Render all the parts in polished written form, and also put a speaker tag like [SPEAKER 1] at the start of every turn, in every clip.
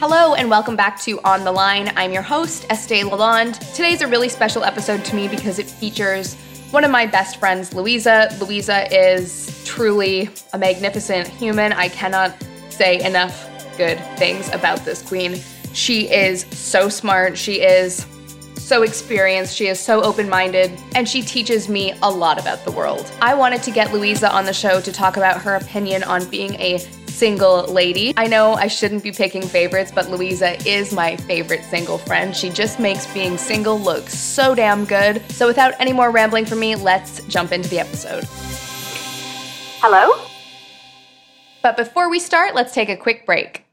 [SPEAKER 1] Hello and welcome back to On the Line. I'm your host, Estee Lalonde. Today's a really special episode to me because it features one of my best friends, Louisa. Louisa is truly a magnificent human. I cannot say enough good things about this queen. She is so smart. She is so experienced. She is so open-minded, and she teaches me a lot about the world. I wanted to get Louisa on the show to talk about her opinion on being a single lady. I know I shouldn't be picking favorites, but Louisa is my favorite single friend. She just makes being single look so damn good. So without any more rambling from me, let's jump into the episode. Hello? But before we start, let's take a quick break.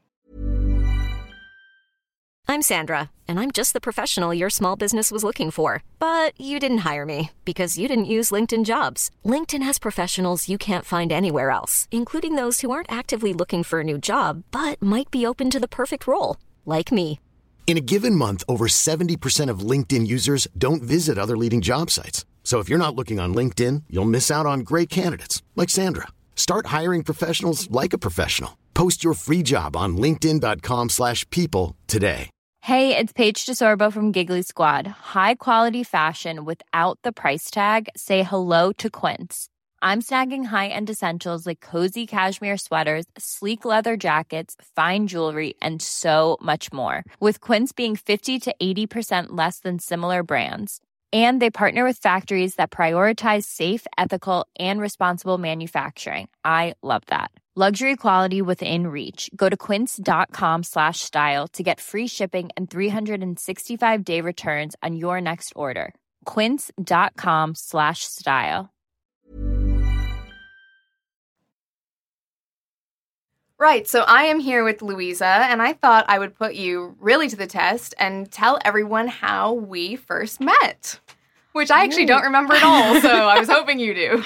[SPEAKER 2] I'm Sandra, and I'm just the professional your small business was looking for. But you didn't hire me because you didn't use LinkedIn Jobs. LinkedIn has professionals you can't find anywhere else, including those who aren't actively looking for a new job, but might be open to the perfect role, like me.
[SPEAKER 3] In a given month, over 70% of LinkedIn users don't visit other leading job sites. So if you're not looking on LinkedIn, you'll miss out on great candidates like Sandra. Start hiring professionals like a professional. Post your free job on linkedin.com/people today.
[SPEAKER 4] Hey, it's Paige DeSorbo from Giggly Squad. High quality fashion without the price tag. Say hello to Quince. I'm snagging high-end essentials like cozy cashmere sweaters, sleek leather jackets, fine jewelry, and so much more. With Quince being 50 to 80% less than similar brands. And they partner with factories that prioritize safe, ethical, and responsible manufacturing. I love that. Luxury quality within reach. Go to quince.com/style to get free shipping and 365-day returns on your next order. Quince.com/style.
[SPEAKER 1] Right, so I am here with Louisa, and I thought I would put you really to the test and tell everyone how we first met. Which I actually don't remember at all, so I was hoping you do.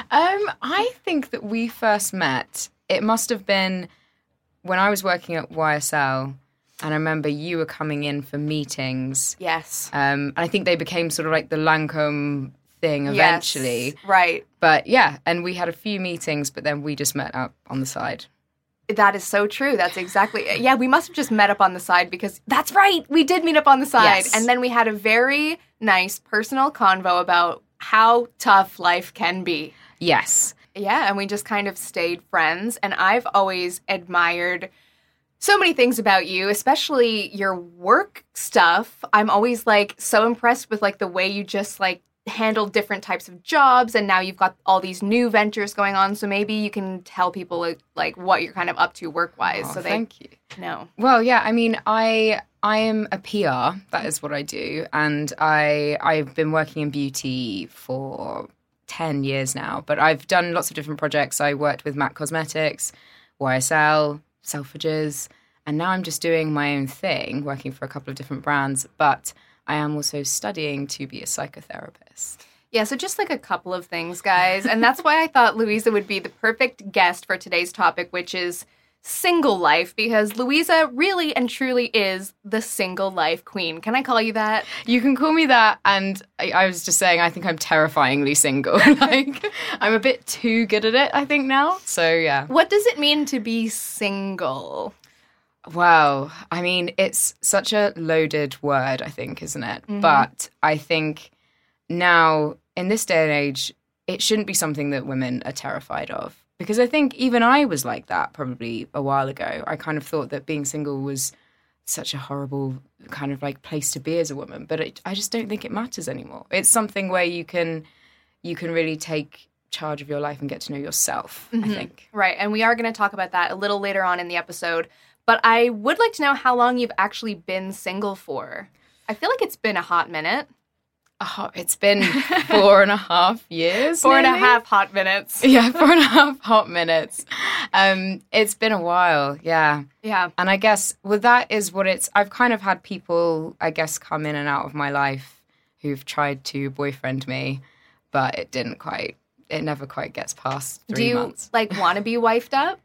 [SPEAKER 5] I think that we first met, it must have been when I was working at YSL, and I remember you were coming in for meetings.
[SPEAKER 1] Yes.
[SPEAKER 5] And I think they became sort of like the Lancome thing eventually.
[SPEAKER 1] Yes, right.
[SPEAKER 5] But yeah, and we had a few meetings, but then we just met up on the side.
[SPEAKER 1] That is so true. That's exactly... Yeah, we must have just met up on the side because... That's right! We did meet up on the side.
[SPEAKER 5] Yes.
[SPEAKER 1] And then we had a very nice personal convo about how tough life can be.
[SPEAKER 5] Yes.
[SPEAKER 1] Yeah, and we just kind of stayed friends. And I've always admired so many things about you, especially your work stuff. I'm always, like, so impressed with, like, the way you just, like, handle different types of jobs, and now you've got all these new ventures going on, so maybe you can tell people like what you're kind of up to work-wise.
[SPEAKER 5] Oh,
[SPEAKER 1] so they
[SPEAKER 5] thank you.
[SPEAKER 1] know.
[SPEAKER 5] Well, yeah, I mean, I am a PR. That is what I do, and I've been working in beauty for 10 years now, but I've done lots of different projects. I worked with MAC Cosmetics, YSL, Selfridges, and now I'm just doing my own thing, working for a couple of different brands, but I am also studying to be a psychotherapist.
[SPEAKER 1] Yeah, so just like a couple of things, guys. And that's why I thought Louisa would be the perfect guest for today's topic, which is single life, because Louisa really and truly is the single life queen. Can I call you that?
[SPEAKER 5] You can call me that, and I was just saying I think I'm terrifyingly single. Like, I'm a bit too good at it, I think, now. So, yeah.
[SPEAKER 1] What does it mean to be single?
[SPEAKER 5] Wow. I mean, it's such a loaded word, I think, isn't it? Mm-hmm. But I think now, in this day and age, it shouldn't be something that women are terrified of. Because I think even I was like that probably a while ago. I kind of thought that being single was such a horrible kind of like place to be as a woman. But I just don't think it matters anymore. It's something where you can really take charge of your life and get to know yourself, I think.
[SPEAKER 1] Right. And we are going to talk about that a little later on in the episode. But I would like to know how long you've actually been single for. I feel like it's been a hot minute.
[SPEAKER 5] It's been 4.5 years.
[SPEAKER 1] 4.5 hot minutes.
[SPEAKER 5] Yeah, 4.5 hot minutes. It's been a while, yeah.
[SPEAKER 1] Yeah.
[SPEAKER 5] And I guess, well, that is what I've kind of had people, I guess, come in and out of my life who've tried to boyfriend me, but it never quite gets past 3 months.
[SPEAKER 1] Do you, want to be wifed up?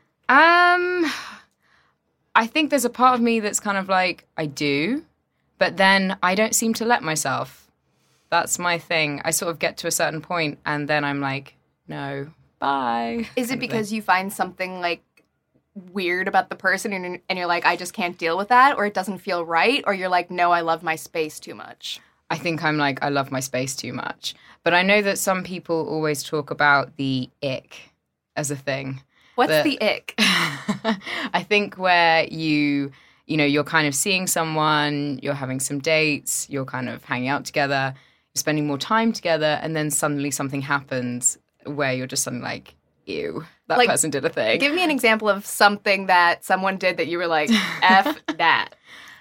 [SPEAKER 5] I think there's a part of me that's kind of like, I do, but then I don't seem to let myself. That's my thing. I sort of get to a certain point and then I'm like, no, bye.
[SPEAKER 1] Is it because you find something weird about the person and you're like, I just can't deal with that, or it doesn't feel right, or you're like, no, I love my space too much?
[SPEAKER 5] I think I'm like, I love my space too much. But I know that some people always talk about the ick as a thing.
[SPEAKER 1] What's the ick?
[SPEAKER 5] I think where you're kind of seeing someone, you're having some dates, you're kind of hanging out together, you're spending more time together, and then suddenly something happens where you're just suddenly like, ew, that person did a thing.
[SPEAKER 1] Give me an example of something that someone did that you were like, F that.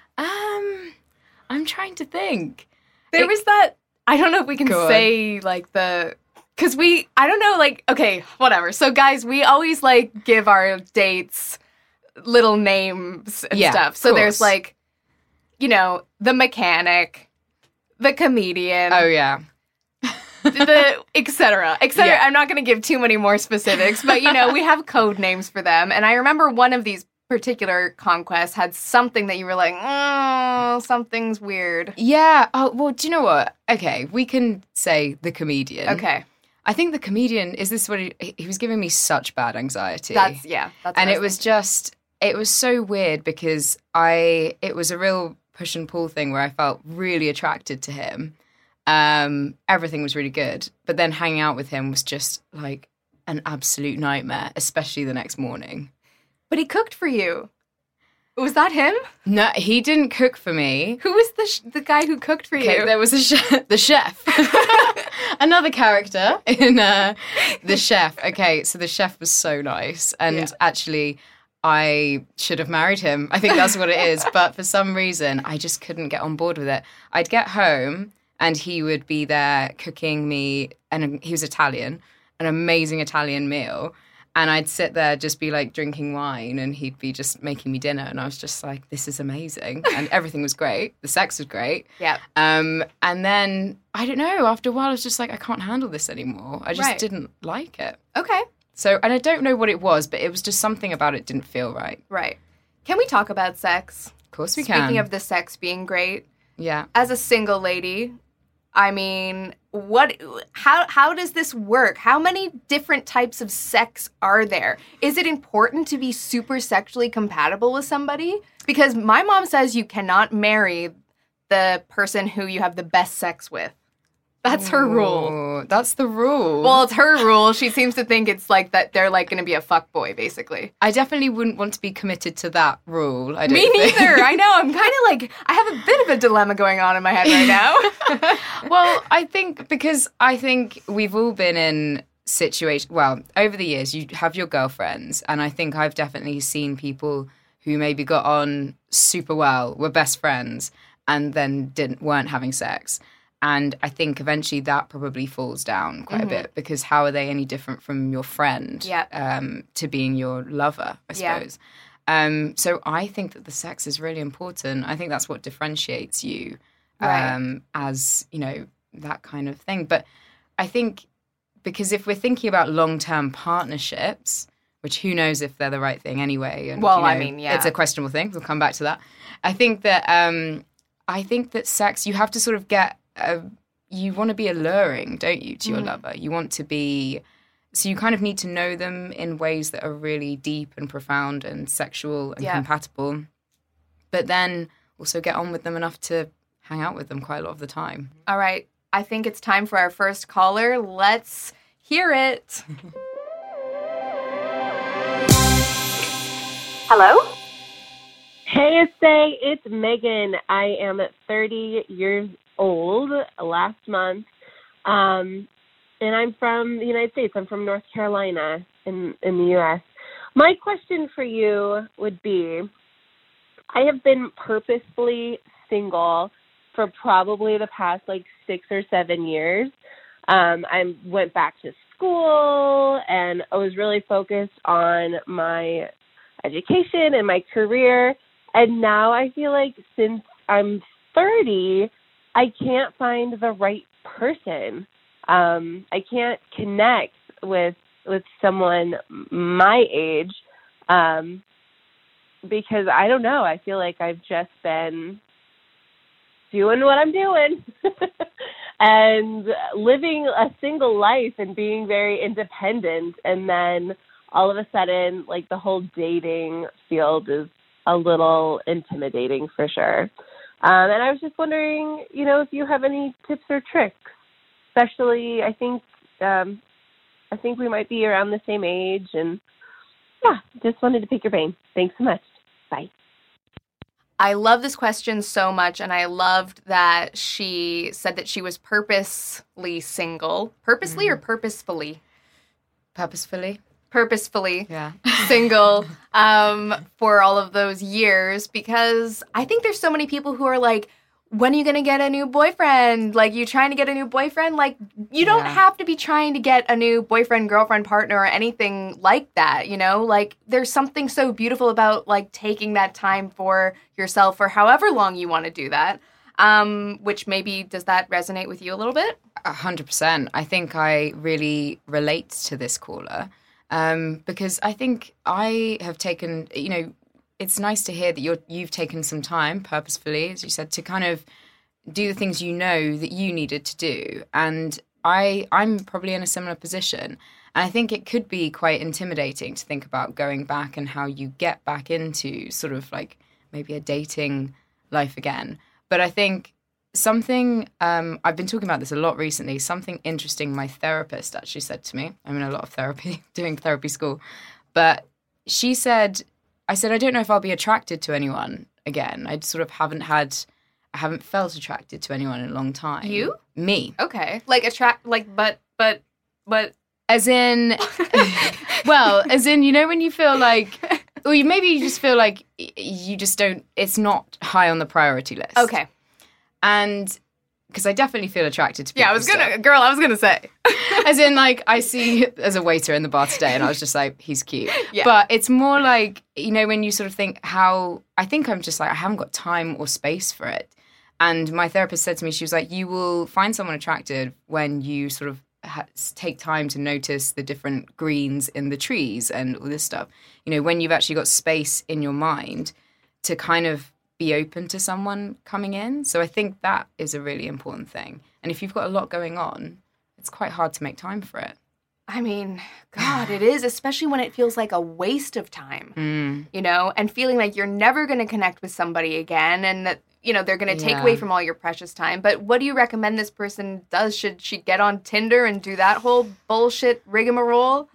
[SPEAKER 5] I'm trying to think.
[SPEAKER 1] There was that, I don't know if we can say like because I don't know, like, okay, whatever. So guys, we always like give our dates little names and stuff. So there's like, the mechanic, the comedian.
[SPEAKER 5] Oh, yeah.
[SPEAKER 1] The et cetera, et cetera. Yeah. I'm not going to give too many more specifics, but, we have code names for them. And I remember one of these particular conquests had something that you were like, oh, something's weird.
[SPEAKER 5] Yeah. Oh, well, do you know what? Okay, we can say the comedian.
[SPEAKER 1] Okay.
[SPEAKER 5] I think the comedian, is this what he was giving me such bad anxiety.
[SPEAKER 1] That's
[SPEAKER 5] and it was just, it was so weird because it was a real push and pull thing where I felt really attracted to him. Everything was really good, but then hanging out with him was just like an absolute nightmare, especially the next morning.
[SPEAKER 1] But he cooked for you. Was that him?
[SPEAKER 5] No, he didn't cook for me.
[SPEAKER 1] Who was the guy who cooked for you?
[SPEAKER 5] There was the chef. Another character in The Chef. Okay, so the chef was so nice. And actually, I should have married him. I think that's what it is. But for some reason, I just couldn't get on board with it. I'd get home and he would be there cooking me, and he was Italian, an amazing Italian meal. And I'd sit there, just be like drinking wine, and he'd be just making me dinner. And I was just like, this is amazing. And everything was great. The sex was great.
[SPEAKER 1] Yeah.
[SPEAKER 5] And then, I don't know, after a while, I was just like, I can't handle this anymore. I just didn't like it.
[SPEAKER 1] Okay.
[SPEAKER 5] So, and I don't know what it was, but it was just something about it didn't feel right.
[SPEAKER 1] Right. Can we talk about sex?
[SPEAKER 5] Of course we can.
[SPEAKER 1] Speaking of the sex being great.
[SPEAKER 5] Yeah.
[SPEAKER 1] As a single lady, I mean, how does this work? How many different types of sex are there? Is it important to be super sexually compatible with somebody? Because my mom says you cannot marry the person who you have the best sex with. That's her rule.
[SPEAKER 5] That's the rule.
[SPEAKER 1] Well, it's her rule. She seems to think it's like that they're like going to be a fuckboy, basically.
[SPEAKER 5] I definitely wouldn't want to be committed to that rule.
[SPEAKER 1] Me neither. I know. I'm kind of like, I have a bit of a dilemma going on in my head right now.
[SPEAKER 5] Well, I think we've all been in situations, well, over the years, you have your girlfriends, and I think I've definitely seen people who maybe got on super well, were best friends, and then weren't having sex. And I think eventually that probably falls down quite a bit, because how are they any different from your friend to being your lover, I suppose. So I think that the sex is really important. I think that's what differentiates you as, that kind of thing. But I think because if we're thinking about long-term partnerships, which who knows if they're the right thing anyway. And, it's a questionable thing. We'll come back to that. I think that sex, you have to sort of get... you want to be alluring, don't you, to your lover? You want to be... So you kind of need to know them in ways that are really deep and profound and sexual and compatible. But then also get on with them enough to hang out with them quite a lot of the time.
[SPEAKER 1] All right. I think it's time for our first caller. Let's hear it.
[SPEAKER 6] Hello? Hey, Estee. It's Megan. I am 30 years old last month, and I'm from the United States. I'm from North Carolina in the U.S. My question for you would be, I have been purposefully single for probably the past 6 or 7 years. I went back to school, and I was really focused on my education and my career, and now I feel like since I'm 30, I can't find the right person. I can't connect with someone my age because I don't know. I feel like I've just been doing what I'm doing and living a single life and being very independent. And then all of a sudden, like, the whole dating field is a little intimidating for sure. And I was just wondering, if you have any tips or tricks, especially I think we might be around the same age, and yeah, just wanted to pick your brain. Thanks so much. Bye.
[SPEAKER 1] I love this question so much, and I loved that she said that she was purposely single. Purposely or purposefully?
[SPEAKER 5] Purposefully.
[SPEAKER 1] Purposefully
[SPEAKER 5] Yeah.
[SPEAKER 1] single for all of those years, because I think there's so many people who are like, when are you going to get a new boyfriend? Like, you trying to get a new boyfriend? Like, you don't have to be trying to get a new boyfriend, girlfriend, partner, or anything like that, Like, there's something so beautiful about, like, taking that time for yourself for however long you want to do that, which maybe, does that resonate with you a little bit?
[SPEAKER 5] 100%. I think I really relate to this caller because I think I have taken, it's nice to hear that you've taken some time purposefully, as you said, to kind of do the things that you needed to do. And I'm probably in a similar position. And I think it could be quite intimidating to think about going back and how you get back into sort of like maybe a dating life again. But I think something, I've been talking about this a lot recently, something interesting my therapist actually said to me. I'm in a lot of therapy, doing therapy school. But she said, I don't know if I'll be attracted to anyone again. I sort of haven't felt attracted to anyone in a long time.
[SPEAKER 1] You?
[SPEAKER 5] Me.
[SPEAKER 1] Okay. Like but.
[SPEAKER 5] As in, when you feel like, or maybe you just feel like you just don't, it's not high on the priority list.
[SPEAKER 1] Okay.
[SPEAKER 5] And because I definitely feel attracted to people.
[SPEAKER 1] Yeah, I was gonna say.
[SPEAKER 5] As in, like, I see as a waiter in the bar today and I was just like, he's cute.
[SPEAKER 1] Yeah.
[SPEAKER 5] But it's more like, when you sort of think I think I'm just like, I haven't got time or space for it. And my therapist said to me, she was like, you will find someone attractive when you sort of take time to notice the different greens in the trees and all this stuff. When you've actually got space in your mind to kind of be open to someone coming in. So I think that is a really important thing. And if you've got a lot going on, it's quite hard to make time for it.
[SPEAKER 1] I mean, God, it is, especially when it feels like a waste of time, and feeling like you're never going to connect with somebody again, and that, they're going to take away from all your precious time. But what do you recommend this person does? Should she get on Tinder and do that whole bullshit rigmarole?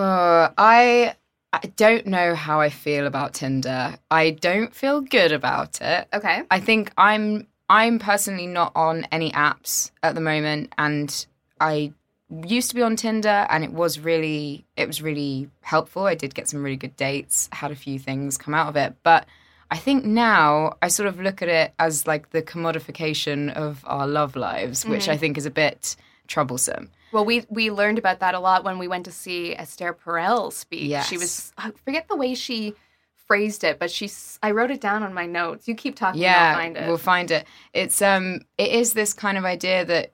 [SPEAKER 5] I don't know how I feel about Tinder. I don't feel good about it. Okay. I think I'm personally not on any apps at the moment, and I used to be on Tinder, and it was really helpful. I did get some really good dates, had a few things come out of it, but I think now I sort of look at it as like the commodification of our love lives, which I think is a bit troublesome.
[SPEAKER 1] Well, we learned about that a lot when we went to see Esther Perel speak.
[SPEAKER 5] Yes.
[SPEAKER 1] She was, I forget the way she phrased it, but I wrote it down on my notes. You keep talking, I'll find it.
[SPEAKER 5] We'll find it. It is this kind of idea that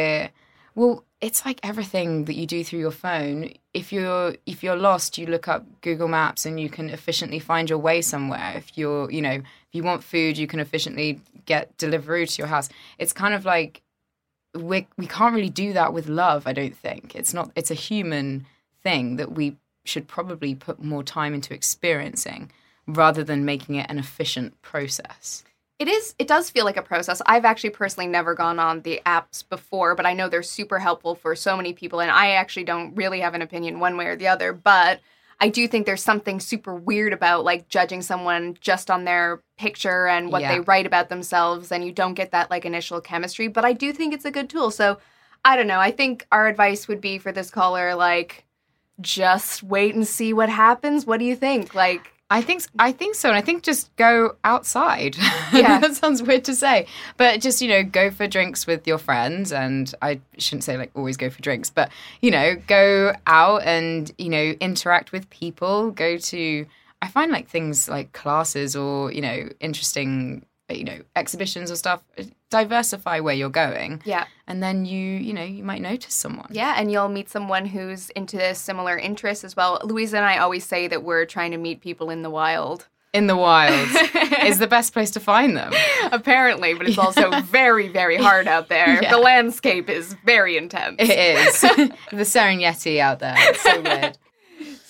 [SPEAKER 5] it's like everything that you do through your phone. If you're lost, you look up Google Maps and you can efficiently find your way somewhere. If if you want food, you can efficiently get delivery to your house. It's kind of like we can't really do that with love, I don't think. It's a human thing that we should probably put more time into experiencing rather than making it an efficient process.
[SPEAKER 1] It does feel like a process. I've actually personally never gone on the apps before, but I know they're super helpful for so many people, and I actually don't really have an opinion one way or the other, but I do think there's something super weird about like judging someone just on their picture and what they write about themselves, and you don't get that like initial chemistry, but I do think it's a good tool. So I don't know. I think our advice would be for this caller, like, just wait and see what happens. What do you think? Like,
[SPEAKER 5] I think so. And I think just go outside. Yeah. That sounds weird to say. But just, go for drinks with your friends. And I shouldn't say like always go for drinks, but, go out and, interact with people. I find like things like classes or, interesting, exhibitions or stuff. Diversify where you're going. Yeah. And then you might notice someone.
[SPEAKER 1] Yeah, and you'll meet someone who's into similar interests as well. Louisa and I always say that we're trying to meet people in the wild.
[SPEAKER 5] In the wild is the best place to find them.
[SPEAKER 1] Apparently, but it's also very, very hard out there. Yeah. The landscape is very intense.
[SPEAKER 5] It is. The Serengeti out there. It's so weird.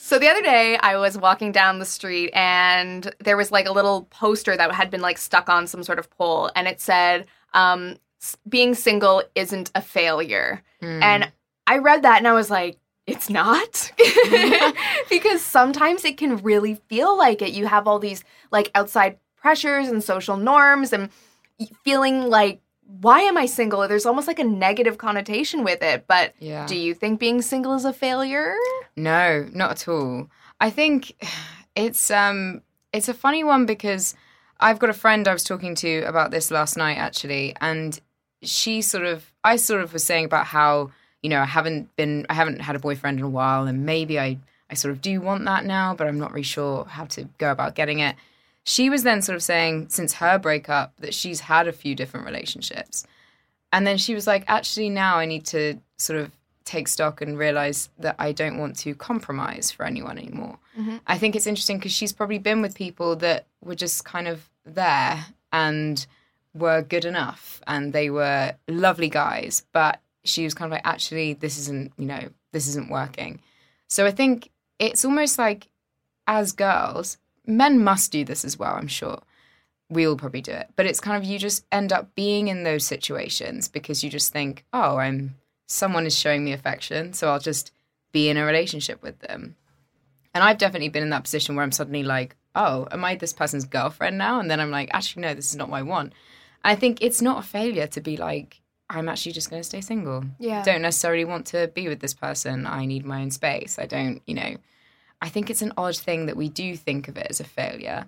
[SPEAKER 1] So the other day I was walking down the street and there was like a little poster that had been like stuck on some sort of pole, and it said, being single isn't a failure. And I read that and I was like, it's not. Because sometimes it can really feel like it. You have all these like outside pressures and social norms and feeling like, why am I single? There's almost like a negative connotation with it. But do you think being single is a failure?
[SPEAKER 5] No, not at all. I think it's a funny one because I've got a friend I was talking to about this last night, actually, and I sort of was saying about how, you know, I haven't had a boyfriend in a while, and maybe I sort of do want that now, but I'm not really sure how to go about getting it. She was then sort of saying, since her breakup, that she's had a few different relationships. And then she was like, actually, now I need to sort of take stock and realize that I don't want to compromise for anyone anymore. I think it's interesting because she's probably been with people that were just kind of there and were good enough and they were lovely guys, but she was kind of like, actually, this isn't working. So I think it's almost like, as girls, men must do this as well, I'm sure. We'll probably do it. But it's kind of, you just end up being in those situations because you just think, oh, someone is showing me affection, so I'll just be in a relationship with them. And I've definitely been in that position where I'm suddenly like, oh, am I this person's girlfriend now? And then I'm like, actually, no, this is not what I want. And I think it's not a failure to be like, I'm actually just going to stay single. Yeah. Don't necessarily want to be with this person. I need my own space. I don't, you know. I think it's an odd thing that we do think of it as a failure.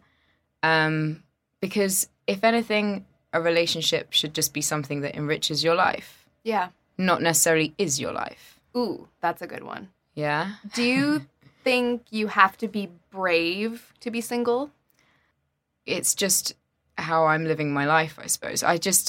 [SPEAKER 5] Because if anything, a relationship should just be something that enriches your life. Yeah. Not necessarily is your life.
[SPEAKER 1] Ooh, that's a good one.
[SPEAKER 5] Yeah.
[SPEAKER 1] Do you think you have to be brave to be single?
[SPEAKER 5] It's just how I'm living my life, I suppose.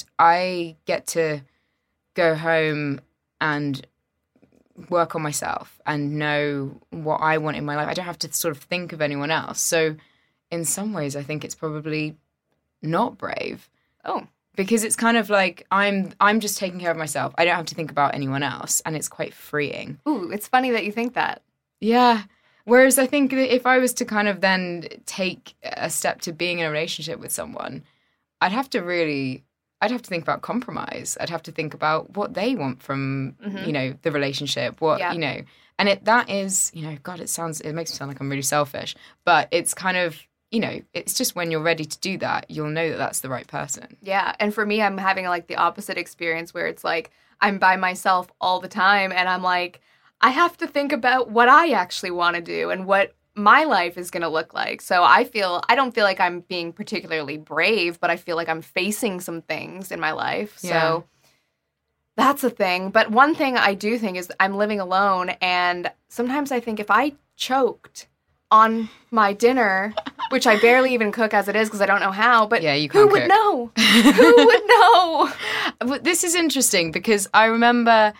[SPEAKER 5] I get to go home and work on myself and know what I want in my life. I don't have to sort of think of anyone else. So in some ways, I think it's probably not brave.
[SPEAKER 1] Oh.
[SPEAKER 5] Because it's kind of like I'm just taking care of myself. I don't have to think about anyone else, and it's quite freeing.
[SPEAKER 1] Ooh, it's funny that you think that.
[SPEAKER 5] Yeah. Whereas I think that if I was to kind of then take a step to being in a relationship with someone, I'd have to think about compromise. I'd have to think about what they want from, you know, the relationship, you know, and that is, you know, God, it makes me sound like I'm really selfish, but it's kind of, you know, it's just when you're ready to do that, you'll know that that's the right person.
[SPEAKER 1] Yeah. And for me, I'm having like the opposite experience where it's like, I'm by myself all the time and I'm like, I have to think about what I actually want to do and what my life is going to look like. So I don't feel like I'm being particularly brave, but I feel like I'm facing some things in my life. So that's a thing. But one thing I do think is I'm living alone. And sometimes I think if I choked on my dinner, which I barely even cook as it is because I don't know how, but who would know? Who would know?
[SPEAKER 5] But this is interesting because I remember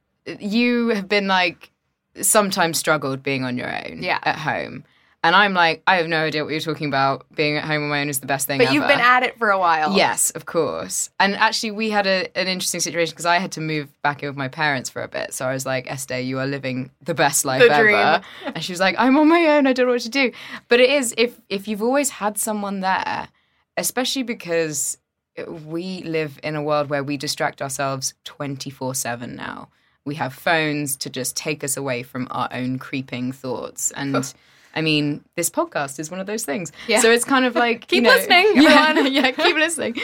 [SPEAKER 5] you have been like, sometimes struggled being on your own at home. And I'm like, I have no idea what you're talking about. Being at home on my own is the best thing ever.
[SPEAKER 1] But you've been at it for a while.
[SPEAKER 5] Yes, of course. And actually, we had an interesting situation because I had to move back in with my parents for a bit. So I was like, Esther, you are living the best life ever. Dream. And she was like, I'm on my own. I don't know what to do. But it is, if you've always had someone there, especially because we live in a world where we distract ourselves 24/7 now. We have phones to just take us away from our own creeping thoughts. And I mean, this podcast is one of those things. Yeah. So it's kind of like,
[SPEAKER 1] keep listening, everyone.
[SPEAKER 5] Yeah, keep listening.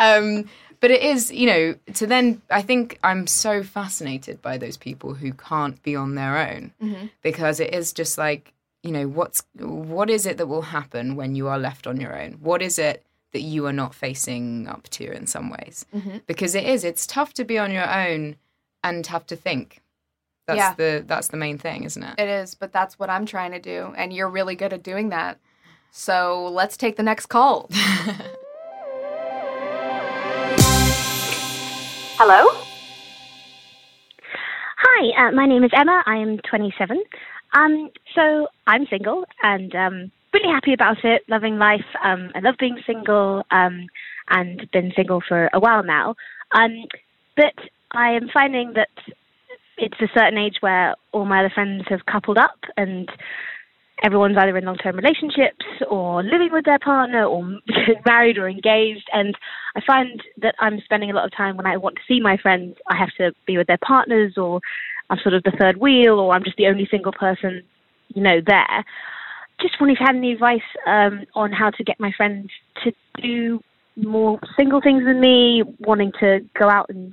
[SPEAKER 5] But it is, you know, I think I'm so fascinated by those people who can't be on their own because it is just like, you know, what is it that will happen when you are left on your own? What is it that you are not facing up to in some ways? Because it's tough to be on your own and have to think. That's the main thing, isn't it?
[SPEAKER 1] It is, but that's what I'm trying to do, and you're really good at doing that. So let's take the next call.
[SPEAKER 7] Hello? Hi, my name is Emma. I am 27. So I'm single and really happy about it, loving life. I love being single and been single for a while now. But I am finding that it's a certain age where all my other friends have coupled up and everyone's either in long-term relationships or living with their partner or married or engaged. And I find that I'm spending a lot of time when I want to see my friends, I have to be with their partners, or I'm sort of the third wheel, or I'm just the only single person, there. Just wondering if you had any advice on how to get my friends to do more single things than me, wanting to go out and,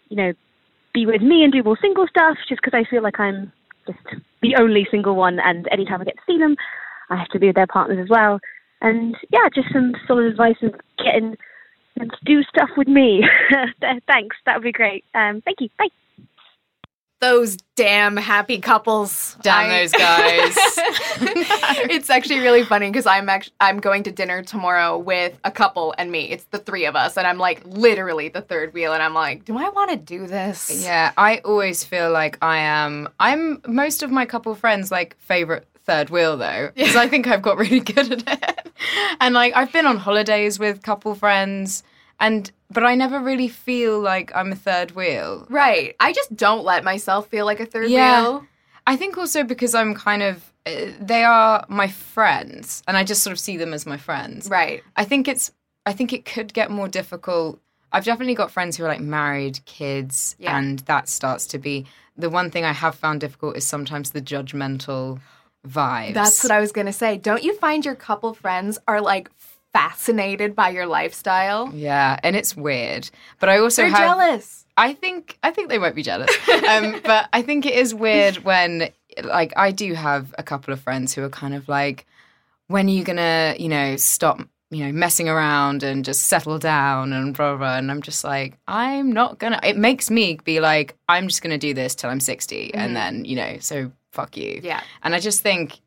[SPEAKER 7] be with me and do more single stuff, just because I feel like I'm just the only single one, and anytime I get to see them, I have to be with their partners as well. And yeah, just some sort of advice of getting them to do stuff with me. Thanks, that would be great. Thank you, bye.
[SPEAKER 1] Those damn happy couples.
[SPEAKER 5] Damn those guys.
[SPEAKER 1] It's actually really funny because I'm going to dinner tomorrow with a couple and me. It's the three of us, and I'm like literally the third wheel, and I'm like, do I want to do this?
[SPEAKER 5] Yeah, I always feel like I'm most of my couple friends' like favorite third wheel though, because I think I've got really good at it. And like I've been on holidays with couple friends, but I never really feel like I'm a third wheel.
[SPEAKER 1] Right. I just don't let myself feel like a third wheel.
[SPEAKER 5] I think also because I'm kind of, they are my friends, and I just sort of see them as my friends.
[SPEAKER 1] Right.
[SPEAKER 5] I think it could get more difficult. I've definitely got friends who are like married, kids, and that starts to be, the one thing I have found difficult is sometimes the judgmental vibes.
[SPEAKER 1] That's what I was going to say. Don't you find your couple friends are like fascinated by your lifestyle?
[SPEAKER 5] Yeah, and it's weird. But I also
[SPEAKER 1] They're jealous.
[SPEAKER 5] I think they might be jealous. But I think it is weird when, like, I do have a couple of friends who are kind of like, when are you gonna, stop, messing around and just settle down and blah, blah, blah. And I'm just like, I'm not gonna. It makes me be like, I'm just gonna do this till I'm 60, and then, so fuck you.
[SPEAKER 1] Yeah.
[SPEAKER 5] And I just think,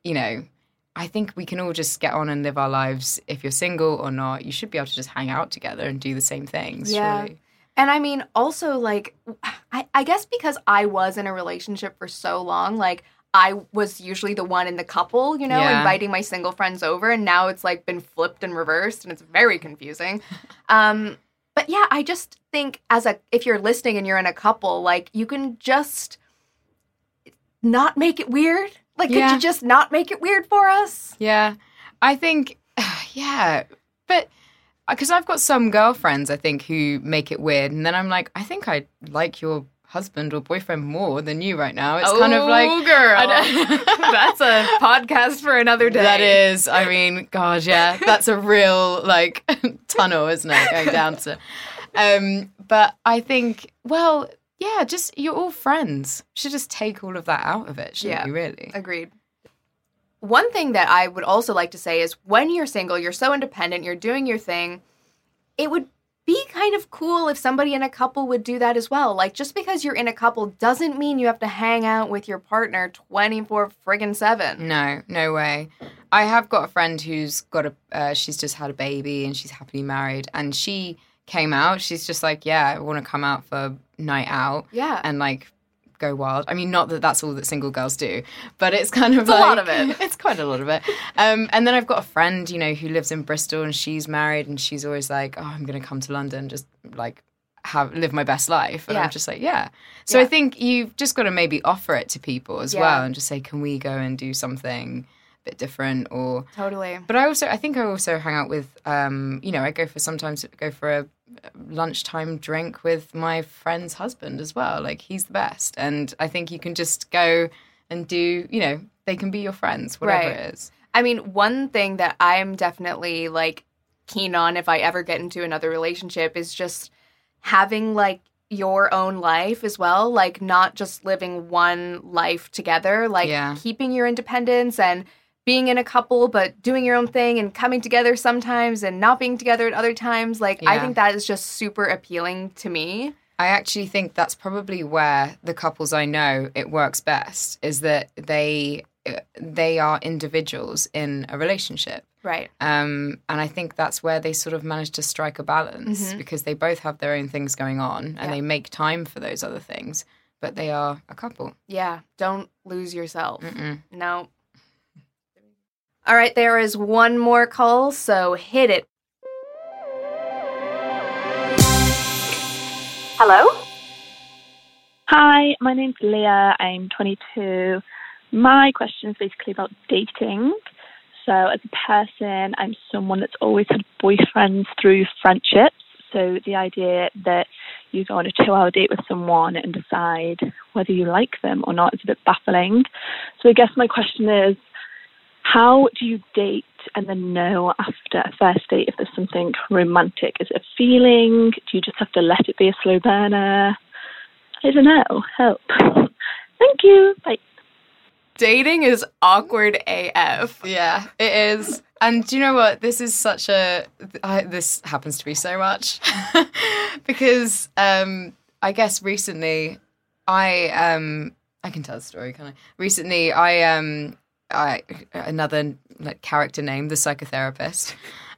[SPEAKER 5] I think we can all just get on and live our lives. If you're single or not, you should be able to just hang out together and do the same things, surely.
[SPEAKER 1] And I mean, also, like, I guess because I was in a relationship for so long, like, I was usually the one in the couple, inviting my single friends over, and now it's, like, been flipped and reversed, and it's very confusing. But, yeah, I just think if you're listening and you're in a couple, like, you can just not make it weird. Like, could you just not make it weird for us?
[SPEAKER 5] Yeah. I think, but because I've got some girlfriends, I think, who make it weird. And then I'm like, I think I like your husband or boyfriend more than you right now. It's kind of like...
[SPEAKER 1] Oh, girl. That's a podcast for another day.
[SPEAKER 5] That is. I mean, God, yeah. That's a real, like, tunnel, isn't it? Going down to... But I think, well... Yeah, just, you're all friends. You should just take all of that out of it, shouldn't you, really?
[SPEAKER 1] Agreed. One thing that I would also like to say is when you're single, you're so independent, you're doing your thing, it would be kind of cool if somebody in a couple would do that as well. Like, just because you're in a couple doesn't mean you have to hang out with your partner 24/7.
[SPEAKER 5] No way. I have got a friend who's got she's just had a baby and she's happily married, and she came out. She's just like, I want to come out for night out and like go wild. I mean, not that that's all that single girls do, but it's kind of
[SPEAKER 1] a lot of it.
[SPEAKER 5] It's quite a lot of it. And then I've got a friend, who lives in Bristol, and she's married, and she's always like, oh, I'm going to come to London, just like live my best life. And I'm just like, So I think you've just got to maybe offer it to people as well, and just say, can we go and do something bit different, or
[SPEAKER 1] totally.
[SPEAKER 5] But I think I also hang out with I sometimes go for a lunchtime drink with my friend's husband as well. Like, he's the best, and I think you can just go and do, they can be your friends, whatever it is.
[SPEAKER 1] I mean, one thing that I'm definitely like keen on if I ever get into another relationship is just having like your own life as well, like not just living one life together, like keeping your independence and being in a couple, but doing your own thing and coming together sometimes and not being together at other times. Like, I think that is just super appealing to me.
[SPEAKER 5] I actually think that's probably where the couples I know it works best, is that they are individuals in a relationship.
[SPEAKER 1] Right.
[SPEAKER 5] And I think that's where they sort of manage to strike a balance, because they both have their own things going on and they make time for those other things, but they are a couple.
[SPEAKER 1] Yeah. Don't lose yourself. No. All right, there is one more call, so hit it.
[SPEAKER 8] Hello? Hi, my name's Leah. I'm 22. My question is basically about dating. So as a person, I'm someone that's always had boyfriends through friendships. So the idea that you go on a 2-hour date with someone and decide whether you like them or not is a bit baffling. So I guess my question is, how do you date and then know after a first date if there's something romantic? Is it a feeling? Do you just have to let it be a slow burner? I don't know. Help. Thank you. Bye.
[SPEAKER 1] Dating is awkward AF.
[SPEAKER 5] Yeah, it is. And do you know what? This is such a... this happens to me so much. Because I guess recently I can tell the story, can't I? Recently I another character name, the psychotherapist.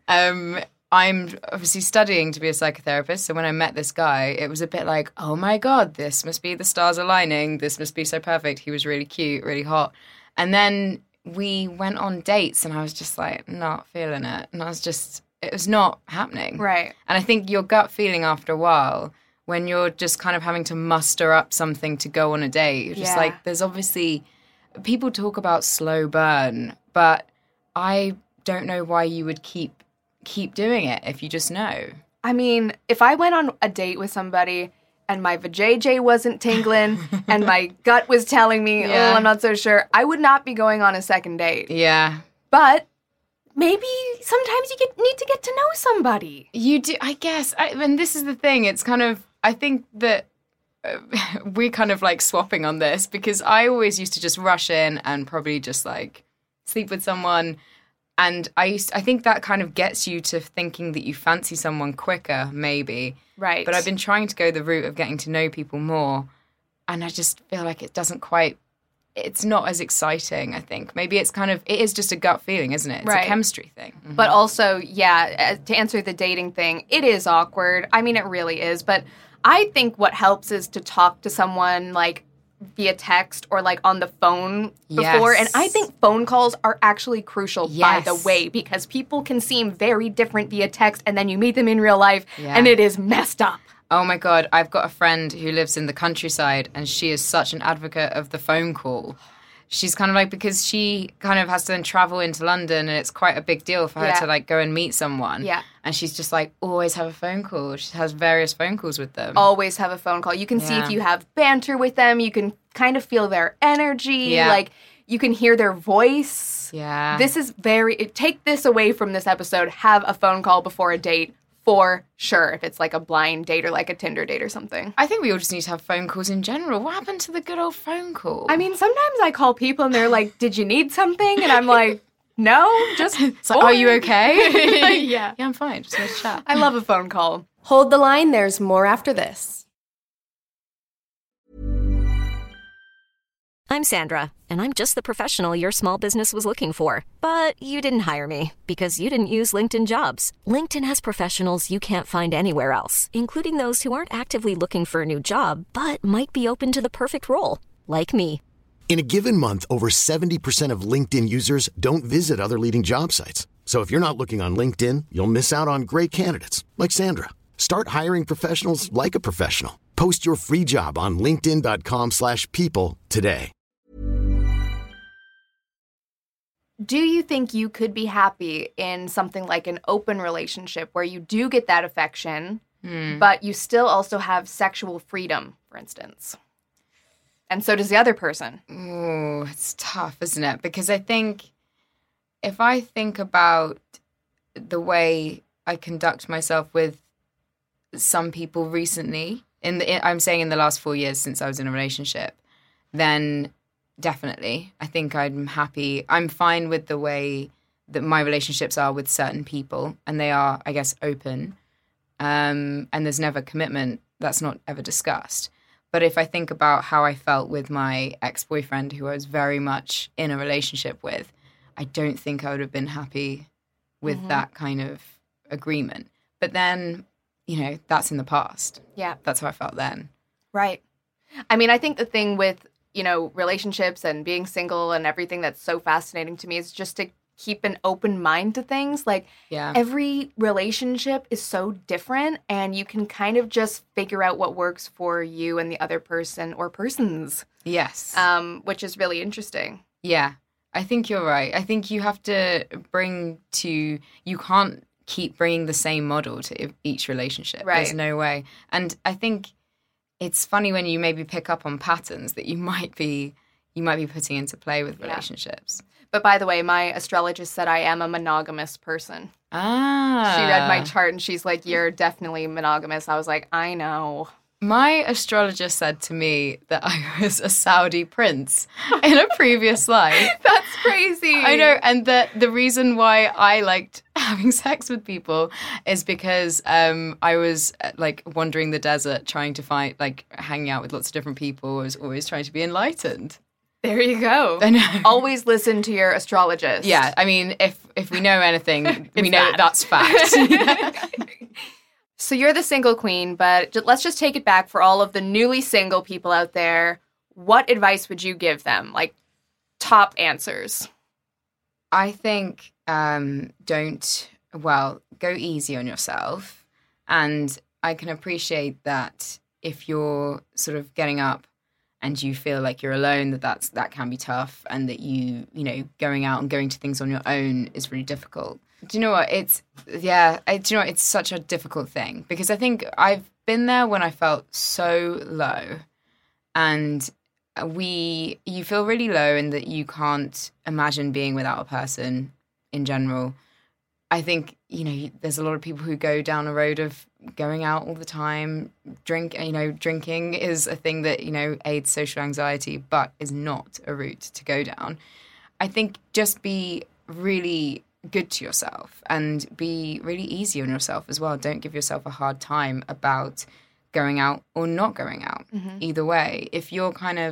[SPEAKER 5] I'm obviously studying to be a psychotherapist, so when I met this guy, it was a bit like, oh my God, this must be the stars aligning. This must be so perfect. He was really cute, really hot. And then we went on dates, and I was just like, not feeling it. And it was not happening.
[SPEAKER 1] Right.
[SPEAKER 5] And I think your gut feeling after a while, when you're just kind of having to muster up something to go on a date, you're just like, there's obviously... People talk about slow burn, but I don't know why you would keep doing it if you just know.
[SPEAKER 1] I mean, if I went on a date with somebody and my vajayjay wasn't tingling and my gut was telling me, oh, I'm not so sure, I would not be going on a second date.
[SPEAKER 5] Yeah.
[SPEAKER 1] But maybe sometimes you need to get to know somebody.
[SPEAKER 5] You do, I guess. And this is the thing. It's kind of, I think that we're kind of like swapping on this, because I always used to just rush in and probably just like sleep with someone. And I think that kind of gets you to thinking that you fancy someone quicker, maybe.
[SPEAKER 1] Right.
[SPEAKER 5] But I've been trying to go the route of getting to know people more, and I just feel like it's not as exciting, I think. Maybe it is just a gut feeling, isn't it? It's a chemistry thing. Mm-hmm.
[SPEAKER 1] But also, to answer the dating thing, it is awkward. I mean, it really is. But I think what helps is to talk to someone like via text or like on the phone before.
[SPEAKER 5] Yes.
[SPEAKER 1] And I think phone calls are actually crucial, by the way, because people can seem very different via text, and then you meet them in real life and it is messed up.
[SPEAKER 5] Oh my God, I've got a friend who lives in the countryside, and she is such an advocate of the phone call. She's kind of like, because she kind of has to then travel into London, and it's quite a big deal for her to like go and meet someone.
[SPEAKER 1] Yeah.
[SPEAKER 5] And she's just like, always have a phone call. She has various phone calls with them.
[SPEAKER 1] Always have a phone call. You can see if you have banter with them. You can kind of feel their energy.
[SPEAKER 5] Yeah.
[SPEAKER 1] Like, you can hear their voice.
[SPEAKER 5] Yeah.
[SPEAKER 1] This is take this away from this episode. Have a phone call before a date. For sure, if it's like a blind date or like a Tinder date or something.
[SPEAKER 5] I think we all just need to have phone calls in general. What happened to the good old phone call?
[SPEAKER 1] I mean, sometimes I call people and they're like, did you need something? And I'm like, no, just...
[SPEAKER 5] It's like, are you okay?
[SPEAKER 1] Like, yeah,
[SPEAKER 5] I'm fine. Just want to chat.
[SPEAKER 1] I love a phone call.
[SPEAKER 9] Hold the line. There's more after this.
[SPEAKER 2] I'm Sandra, and I'm just the professional your small business was looking for. But you didn't hire me because you didn't use LinkedIn Jobs. LinkedIn has professionals you can't find anywhere else, including those who aren't actively looking for a new job, but might be open to the perfect role, like me.
[SPEAKER 3] In a given month, over 70% of LinkedIn users don't visit other leading job sites. So if you're not looking on LinkedIn, you'll miss out on great candidates like Sandra. Start hiring professionals like a professional. Post your free job on linkedin.com/people today.
[SPEAKER 1] Do you think you could be happy in something like an open relationship where you do get that affection, but you still also have sexual freedom, for instance? And so does the other person.
[SPEAKER 5] Oh, it's tough, isn't it? Because I think if I think about the way I conduct myself with some people recently, I'm saying in the last 4 years since I was in a relationship, then definitely, I think I'm happy. I'm fine with the way that my relationships are with certain people, and they are, I guess, open. And there's never commitment. That's not ever discussed. But if I think about how I felt with my ex-boyfriend, who I was very much in a relationship with, I don't think I would have been happy with that kind of agreement. But then, that's in the past.
[SPEAKER 1] Yeah.
[SPEAKER 5] That's how I felt then.
[SPEAKER 1] Right. I mean, I think the thing with relationships and being single and everything that's so fascinating to me is just to keep an open mind to things. Like, every relationship is so different, and you can kind of just figure out what works for you and the other person or persons.
[SPEAKER 5] Yes.
[SPEAKER 1] Which is really interesting.
[SPEAKER 5] Yeah, I think you're right. I think you have to you can't keep bringing the same model to each relationship.
[SPEAKER 1] Right.
[SPEAKER 5] There's no way. And I think it's funny when you maybe pick up on patterns that you might be putting into play with relationships.
[SPEAKER 1] But by the way, my astrologist said I am a monogamous person.
[SPEAKER 5] Ah.
[SPEAKER 1] She read my chart and she's like, you're definitely monogamous. I was like, I know.
[SPEAKER 5] My astrologer said to me that I was a Saudi prince in a previous life.
[SPEAKER 1] That's crazy.
[SPEAKER 5] I know. And the reason why I liked having sex with people is because I was like wandering the desert trying to find, like, hanging out with lots of different people. I was always trying to be enlightened.
[SPEAKER 1] There you go.
[SPEAKER 5] I know.
[SPEAKER 1] Always listen to your astrologist.
[SPEAKER 5] Yeah. I mean, if we know anything, we know that's fact.
[SPEAKER 1] So you're the single queen, but let's just take it back for all of the newly single people out there. What advice would you give them? Like, top answers.
[SPEAKER 5] I think go easy on yourself. And I can appreciate that if you're sort of getting up and you feel like you're alone, that can be tough, and that you know, going out and going to things on your own is really difficult. Do you know what? It's such a difficult thing, because I think I've been there when I felt so low, and you feel really low and that you can't imagine being without a person in general. I think, you know, there's a lot of people who go down a road of going out all the time. Drinking is a thing that, you know, aids social anxiety, but is not a route to go down. I think just be really good to yourself and be really easy on yourself as well. Don't give yourself a hard time about going out or not going out. Mm-hmm. Either way, if you're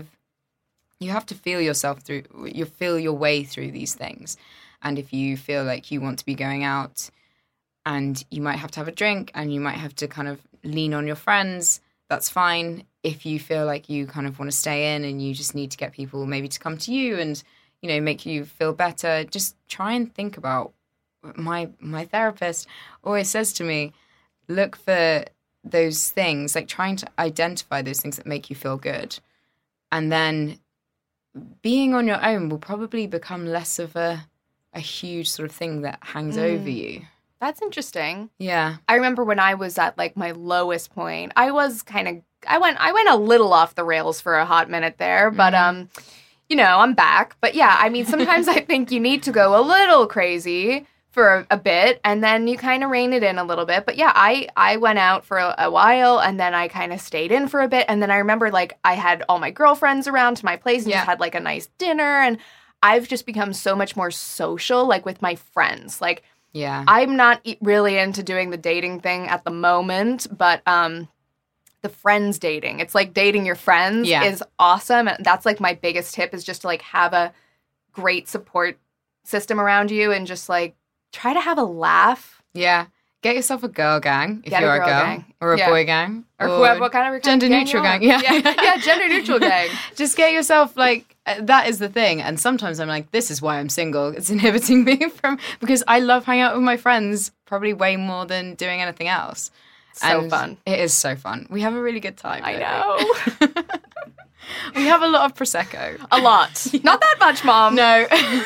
[SPEAKER 5] you have to feel your way through these things. And if you feel like you want to be going out and you might have to have a drink and you might have to kind of lean on your friends, that's fine. If you feel like you kind of want to stay in and you just need to get people maybe to come to you and, you know, make you feel better, just try and think about, my therapist always says to me, look for those things, like trying to identify those things that make you feel good. And then being on your own will probably become less of a huge sort of thing that hangs over you.
[SPEAKER 1] That's interesting.
[SPEAKER 5] Yeah.
[SPEAKER 1] I remember when I was at like my lowest point, I went a little off the rails for a hot minute there, but you know, I'm back. But yeah, I mean, sometimes I think you need to go a little crazy for a bit, and then you kind of rein it in a little bit. But yeah, I went out for a while, and then I kind of stayed in for a bit, and then I remember like I had all my girlfriends around to my place and just had like a nice dinner, and I've just become so much more social, like with my friends. Like,
[SPEAKER 5] yeah,
[SPEAKER 1] I'm not really into doing the dating thing at the moment, but the friends dating, it's like dating your friends is awesome. And that's like my biggest tip, is just to like have a great support system around you and just like try to have a laugh.
[SPEAKER 5] Yeah. Get yourself a girl gang if you're a girl gang. Or a boy gang.
[SPEAKER 1] Or whoever, what kind of
[SPEAKER 5] gender neutral gang.
[SPEAKER 1] Yeah, gender neutral gang.
[SPEAKER 5] Just get yourself, like, that is the thing. And sometimes I'm like, this is why I'm single. It's inhibiting me because I love hanging out with my friends probably way more than doing anything else.
[SPEAKER 1] So fun.
[SPEAKER 5] It is so fun. We have a really good time.
[SPEAKER 1] I know.
[SPEAKER 5] We have a lot of Prosecco.
[SPEAKER 1] A lot. Not that much, Mom.
[SPEAKER 5] No.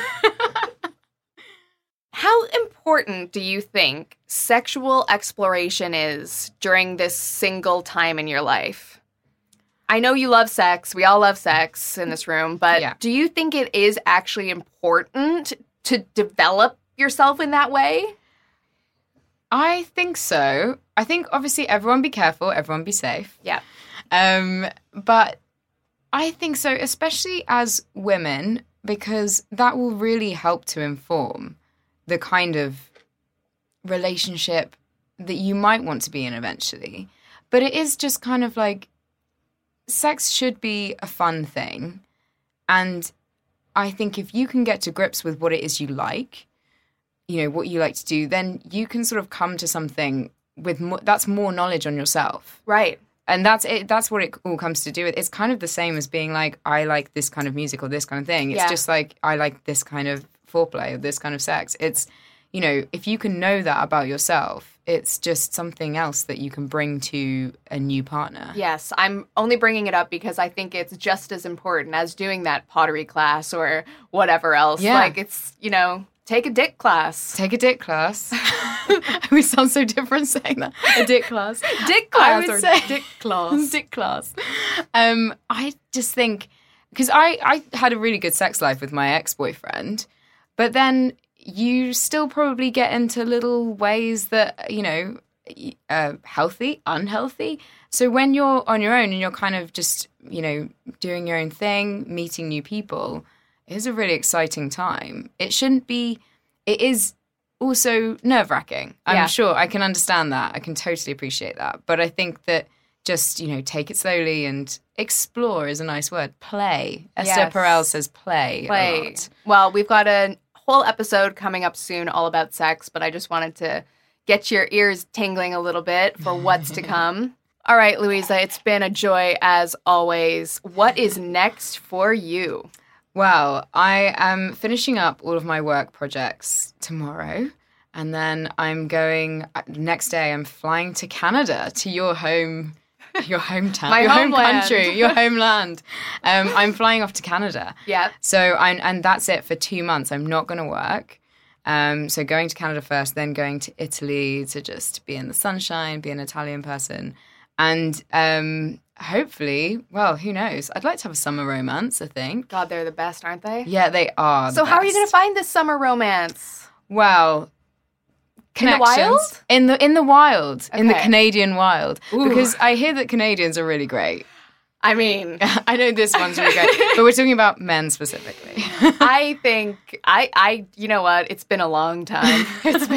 [SPEAKER 1] How important do you think sexual exploration is during this single time in your life? I know you love sex. We all love sex in this room. But do you think it is actually important to develop yourself in that way?
[SPEAKER 5] I think so. I think, obviously, everyone be careful. Everyone be safe.
[SPEAKER 1] Yeah.
[SPEAKER 5] But I think so, especially as women, because that will really help to inform the kind of relationship that you might want to be in eventually. But it is just kind of like, sex should be a fun thing. And I think if you can get to grips with what it is you like, you know, what you like to do, then you can sort of come to something with that's more knowledge on yourself.
[SPEAKER 1] Right.
[SPEAKER 5] And that's it. That's what it all comes to do with. It's kind of the same as being like, I like this kind of music or this kind of thing. It's just like, I like this kind of foreplay or this kind of sex. It's, you know, if you can know that about yourself, it's just something else that you can bring to a new partner.
[SPEAKER 1] Yes, I'm only bringing it up because I think it's just as important as doing that pottery class or whatever else.
[SPEAKER 5] Yeah.
[SPEAKER 1] Like, it's, you know, take a dick class.
[SPEAKER 5] Take a dick class. We sound so different saying that. A dick class.
[SPEAKER 1] Dick class
[SPEAKER 5] I would
[SPEAKER 1] or
[SPEAKER 5] say
[SPEAKER 1] dick class.
[SPEAKER 5] dick class. I just think, because I had a really good sex life with my ex-boyfriend, but then you still probably get into little ways that, you know, healthy, unhealthy. So when you're on your own and you're kind of just, you know, doing your own thing, meeting new people, it is a really exciting time. It shouldn't be, it is also nerve-wracking. I'm sure I can understand that. I can totally appreciate that. But I think that just, you know, take it slowly and explore is a nice word. Play. Esther Perel says play a lot.
[SPEAKER 1] Well, we've got a whole episode coming up soon all about sex, but I just wanted to get your ears tingling a little bit for what's to come. All right, Louisa, it's been a joy as always. What is next for you?
[SPEAKER 5] Well, I am finishing up all of my work projects tomorrow, and then I'm going, next day I'm flying to Canada, to your hometown, your home country, your homeland. I'm flying off to Canada.
[SPEAKER 1] Yeah.
[SPEAKER 5] So and that's it for 2 months. I'm not going to work. So going to Canada first, then going to Italy to just be in the sunshine, be an Italian person. And hopefully, well, who knows? I'd like to have a summer romance, I think.
[SPEAKER 1] God, they're the best, aren't they?
[SPEAKER 5] Yeah, they are.
[SPEAKER 1] So how are you going to find this summer romance?
[SPEAKER 5] Well,
[SPEAKER 1] connections.
[SPEAKER 5] In the wild.
[SPEAKER 1] Okay.
[SPEAKER 5] In the Canadian wild.
[SPEAKER 1] Ooh.
[SPEAKER 5] Because I hear that Canadians are really great.
[SPEAKER 1] I mean,
[SPEAKER 5] I know this one's really great, but we're talking about men specifically.
[SPEAKER 1] I think, you know what? It's been a long time.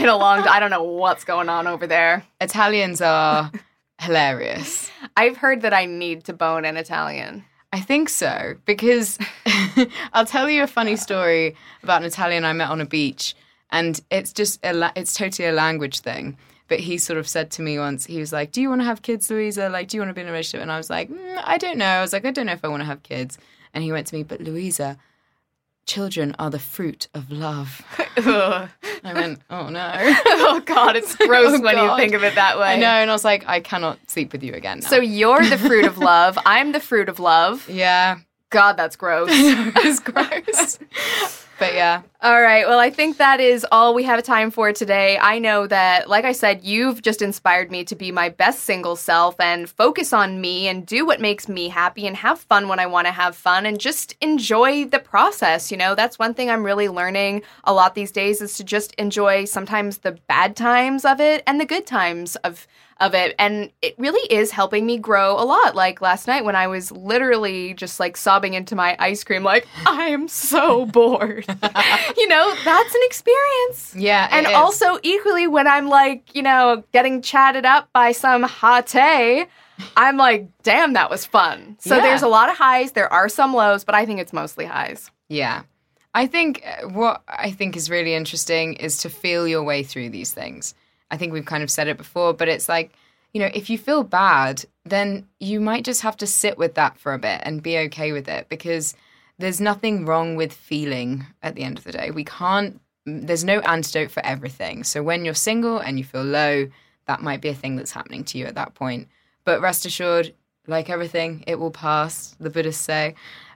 [SPEAKER 1] I don't know what's going on over there.
[SPEAKER 5] Italians are hilarious.
[SPEAKER 1] I've heard that I need to bone an Italian.
[SPEAKER 5] I think so, because I'll tell you a funny story about an Italian I met on a beach, and it's just, it's totally a language thing. But he sort of said to me once, he was like, do you want to have kids, Louisa? Like, do you want to be in a relationship? And I was like, I don't know. I was like, I don't know if I want to have kids. And he went to me, but Louisa, children are the fruit of love. I went, oh no.
[SPEAKER 1] Oh God, it's gross when you think of it that way.
[SPEAKER 5] I know, and I was like, I cannot sleep with you again now.
[SPEAKER 1] So you're the fruit of love. I'm the fruit of love.
[SPEAKER 5] Yeah.
[SPEAKER 1] God, that's gross.
[SPEAKER 5] It's gross. But yeah.
[SPEAKER 1] All right. Well, I think that is all we have time for today. I know that, like I said, you've just inspired me to be my best single self and focus on me and do what makes me happy and have fun when I want to have fun and just enjoy the process. You know, that's one thing I'm really learning a lot these days is to just enjoy sometimes the bad times of it and the good times of it. And it really is helping me grow a lot. Like last night when I was literally just like sobbing into my ice cream, like, I am so bored. You know, that's an experience.
[SPEAKER 5] Yeah.
[SPEAKER 1] And also equally when I'm like, you know, getting chatted up by some hottie, I'm like, damn, that was fun. So there's a lot of highs. There are some lows, but I think it's mostly highs.
[SPEAKER 5] Yeah. I think what I think is really interesting is to feel your way through these things. I think we've kind of said it before, but it's like, you know, if you feel bad, then you might just have to sit with that for a bit and be okay with it because there's nothing wrong with feeling at the end of the day. There's no antidote for everything. So when you're single and you feel low, that might be a thing that's happening to you at that point. But rest assured, like everything, it will pass, the Buddhists say.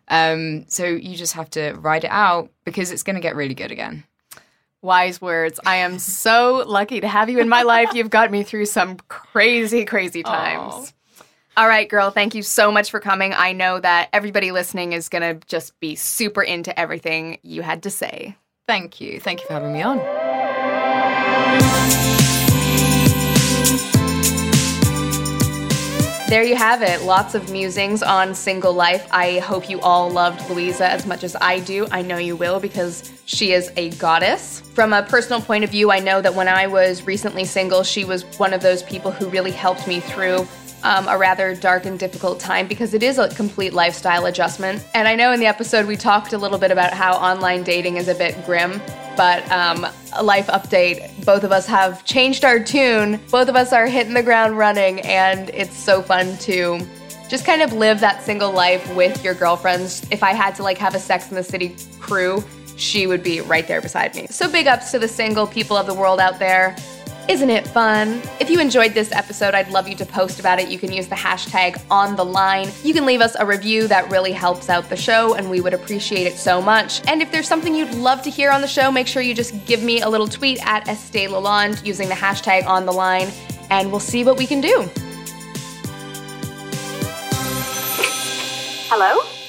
[SPEAKER 5] So you just have to ride it out because it's going to get really good again.
[SPEAKER 1] Wise words. I am so lucky to have you in my life. You've got me through some crazy, crazy times. Aww. All right, girl, thank you so much for coming. I know that everybody listening is going to just be super into everything you had to say.
[SPEAKER 5] Thank you. Thank you for having me on.
[SPEAKER 1] There you have it. Lots of musings on single life. I hope you all loved Louisa as much as I do. I know you will because she is a goddess. From a personal point of view, I know that when I was recently single, she was one of those people who really helped me through a rather dark and difficult time because it is a complete lifestyle adjustment. And I know in the episode we talked a little bit about how online dating is a bit grim, but a life update, both of us have changed our tune. Both of us are hitting the ground running, and it's so fun to just kind of live that single life with your girlfriends. If I had to like have a Sex and the City crew, she would be right there beside me. So big ups to the single people of the world out there. Isn't it fun? If you enjoyed this episode, I'd love you to post about it. You can use the hashtag #OnTheLine. You can leave us a review. That really helps out the show, and we would appreciate it so much. And if there's something you'd love to hear on the show, make sure you just give me a little tweet at Estee Lalonde using the hashtag #OnTheLine, and we'll see what we can do.
[SPEAKER 7] Hello?